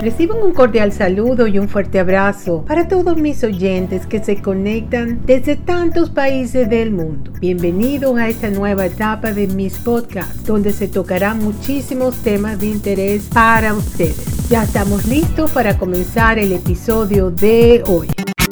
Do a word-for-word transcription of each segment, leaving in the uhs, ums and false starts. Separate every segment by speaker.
Speaker 1: Reciban un cordial saludo y un fuerte abrazo para todos mis oyentes que se conectan desde tantos países del mundo. Bienvenidos a esta nueva etapa de mis podcasts, donde se tocarán muchísimos temas de interés para ustedes. Ya estamos listos para comenzar el episodio de hoy.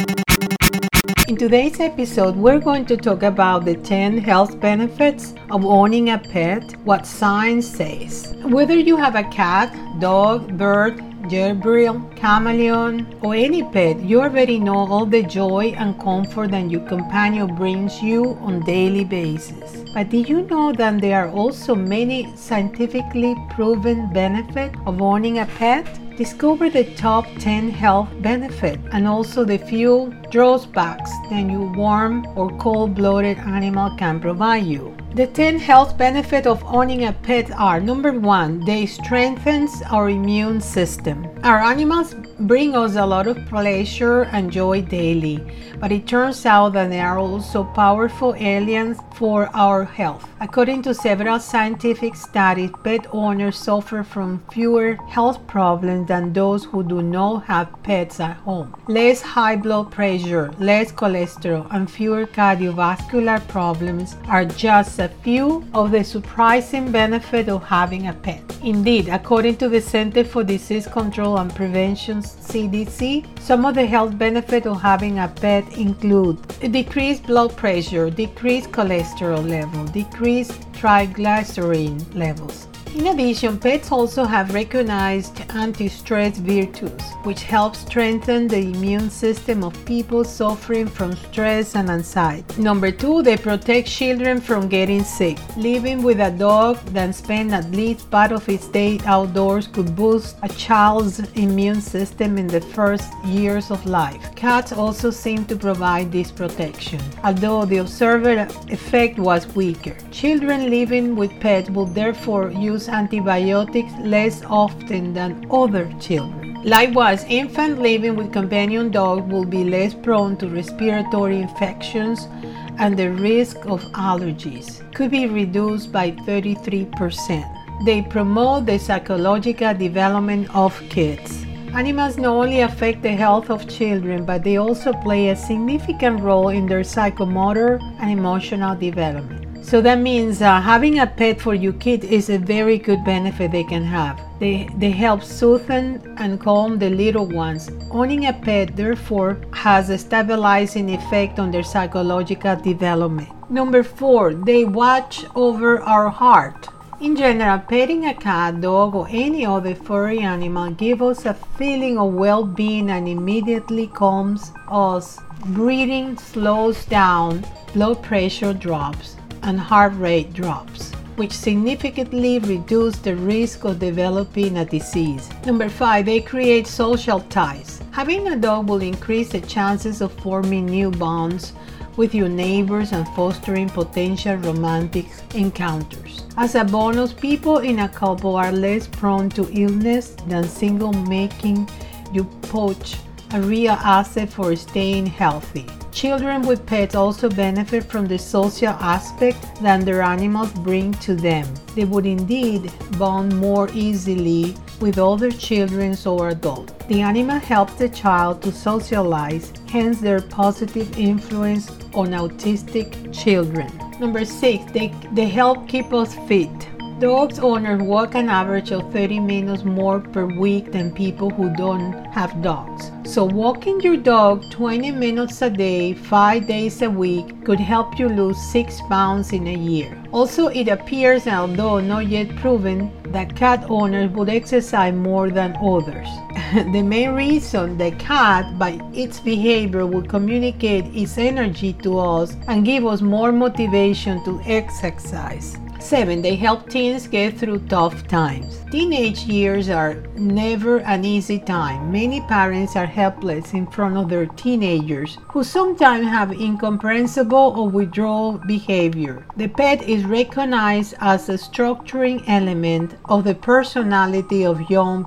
Speaker 1: In today's episode, we're going to talk about the ten health benefits of owning a pet, what science says. Whether you have a cat, dog, bird, gerbil, chameleon, or any pet, you already know all the joy and comfort that your companion brings you on a daily basis. But did you know that there are also many scientifically proven benefits of owning a pet? Discover the top ten health benefits and also the few drawbacks that your warm or cold-blooded animal can provide you. The ten health benefits of owning a pet are: number one, they strengthen our immune system. Our animals bring us a lot of pleasure and joy daily, but it turns out that they are also powerful aliens for our health. According to several scientific studies, pet owners suffer from fewer health problems than those who do not have pets at home. Less high blood pressure, less cholesterol, and fewer cardiovascular problems are just a few of the surprising benefits of having a pet. Indeed, according to the Center for Disease Control and Prevention C D C, some of the health benefits of having a pet include decreased blood pressure, decreased cholesterol level, decreased triglyceride levels. In addition, pets also have recognized anti-stress virtues, which help strengthen the immune system of people suffering from stress and anxiety. Number two, they protect children from getting sick. Living with a dog that spends at least part of its day outdoors could boost a child's immune system in the first years of life. Cats also seem to provide this protection, although the observed effect was weaker. Children living with pets will therefore use antibiotics less often than other children. Likewise, infants living with companion dogs will be less prone to respiratory infections, and the risk of allergies could be reduced by thirty-three percent. They promote the psychological development of kids. Animals not only affect the health of children, but they also play a significant role in their psychomotor and emotional development. So that means uh, having a pet for your kid is a very good benefit they can have. They, they help soothe and calm the little ones. Owning a pet, therefore, has a stabilizing effect on their psychological development. Number four, they watch over our heart. In general, petting a cat, dog, or any other furry animal gives us a feeling of well-being and immediately calms us. Breathing slows down, blood pressure drops, and heart rate drops, which significantly reduce the risk of developing a disease. Number five, they create social ties. Having a dog will increase the chances of forming new bonds with your neighbors and fostering potential romantic encounters. As a bonus, people in a couple are less prone to illness than single, making you poach a real asset for staying healthy. Children with pets also benefit from the social aspect that their animals bring to them. They would indeed bond more easily with other children or adults. The animal helps the child to socialize, hence their positive influence on autistic children. Number six, they, they help keep us fit. Dogs owners walk an average of thirty minutes more per week than people who don't have dogs. So walking your dog twenty minutes a day, five days a week could help you lose six pounds in a year. Also, it appears, although not yet proven, that cat owners would exercise more than others. The main reason the cat, by its behavior, will communicate its energy to us and give us more motivation to exercise. Seven, they help teens get through tough times. Teenage years are never an easy time. Many parents are helpless in front of their teenagers, who sometimes have incomprehensible or withdrawal behavior. The pet is recognized as a structuring element of the personality of young people.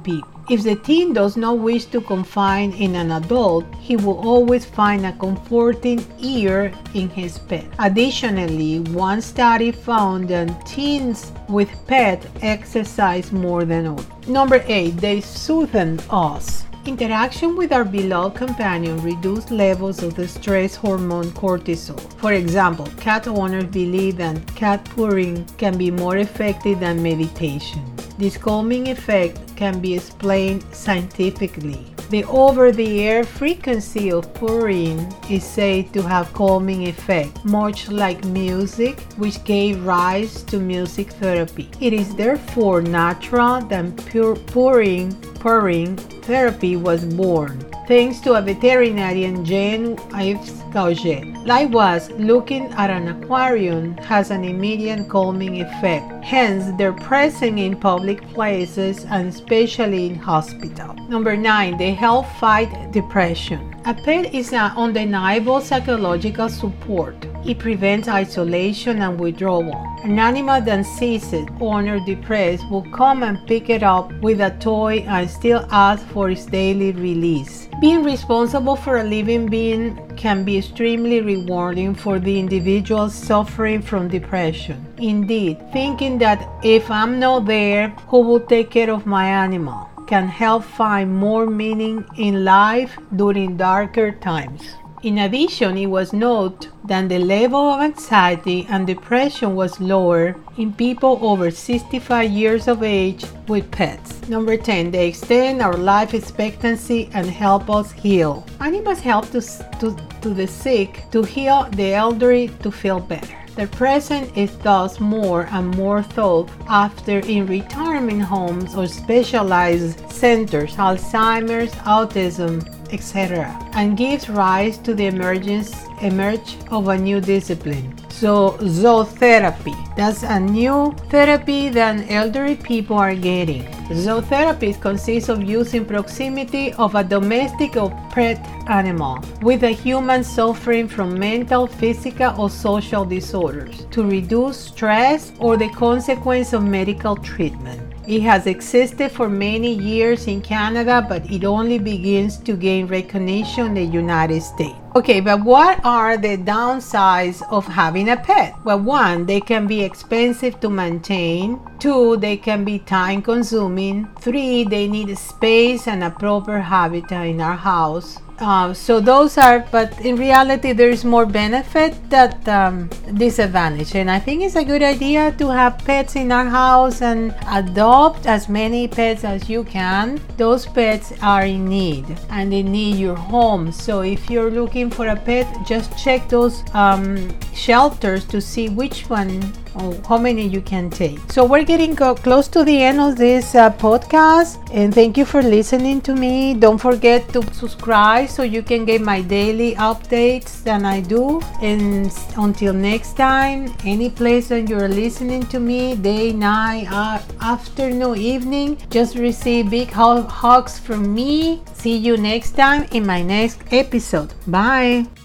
Speaker 1: If the teen does not wish to confide in an adult, he will always find a comforting ear in his pet. Additionally, one study found that teens with pets exercise more than others. Number eight, they soothe us. Interaction with our beloved companion reduces levels of the stress hormone cortisol. For example, cat owners believe that cat purring can be more effective than meditation. This calming effect can be explained scientifically. The over-the-air frequency of purring is said to have calming effect, much like music, which gave rise to music therapy. It is therefore natural that pure purring, purring therapy was born, thanks to a veterinarian, Jean-Yves Gauget. Likewise, looking at an aquarium has an immediate calming effect. Hence, they're present in public places and especially in hospitals. Number nine, they help fight depression. A pet is an undeniable psychological support. It prevents isolation and withdrawal. An animal that sees its owner depressed will come and pick it up with a toy and still ask for its daily release. Being responsible for a living being can be extremely rewarding for the individual suffering from depression. Indeed, thinking that if I'm not there, who will take care of my animal can help find more meaning in life during darker times. In addition, it was noted that the level of anxiety and depression was lower in people over sixty-five years of age with pets. Number ten, they extend our life expectancy and help us heal. Animals help to, to, to the sick to heal, the elderly to feel better. Their presence is thus more and more sought after in retirement homes or specialized centers, Alzheimer's, autism, et cetera, and gives rise to the emergence emerge of a new discipline. So zootherapy, that's a new therapy that elderly people are getting. Zootherapy consists of using proximity of a domestic or pet animal with a human suffering from mental, physical, or social disorders to reduce stress or the consequence of medical treatment. It has existed for many years in Canada, but it only begins to gain recognition in the United States. Okay, but what are the downsides of having a pet? Well, one, they can be expensive to maintain. Two, they can be time consuming. Three, they need space and a proper habitat in our house. Uh, so those are, but in reality there is more benefit than um, disadvantage, and I think it's a good idea to have pets in our house and adopt as many pets as you can. Those pets are in need and they need your home. So if you're looking for a pet, just check those um, shelters to see which one or how many you can take. So we're getting go- close to the end of this uh, podcast, and thank you for listening to me. Don't forget to subscribe so you can get my daily updates that I do. And until next time, any place that you're listening to me, day, night, uh, afternoon, evening, just receive big hugs from me. See you next time in my next episode. Bye.